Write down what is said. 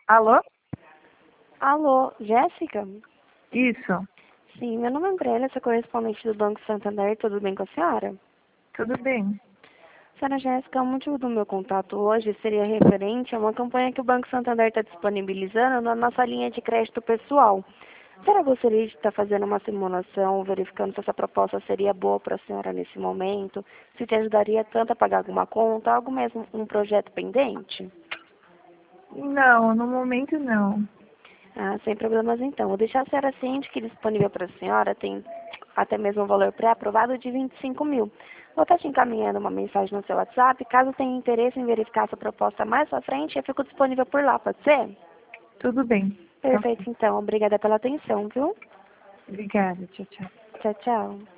Alô? Alô, Jéssica? Isso, Sim, meu nome é Andrélia, sou correspondente do Banco Santander, tudo bem com a senhora? tudo bem. Senhora Jéssica, o motivo do meu contato hoje seria referente a uma campanha que o Banco Santander está disponibilizando na nossa linha de crédito pessoal. A senhora gostaria de estar fazendo uma simulação, verificando se essa proposta seria boa para a senhora nesse momento, se te ajudaria tanto a pagar alguma conta, algo mesmo, um projeto pendente? Não, no momento não. Ah, sem problemas então. Vou deixar a senhora ciente que disponível para a senhora tem até mesmo um valor pré-aprovado de 25 mil. Vou estar te encaminhando uma mensagem no seu WhatsApp. Caso tenha interesse em verificar essa proposta mais à frente, eu fico disponível por lá, pode ser? Tudo bem. Tá ok. Perfeito, então. Obrigada pela atenção, viu? Obrigada. Tchau, tchau. Tchau, tchau.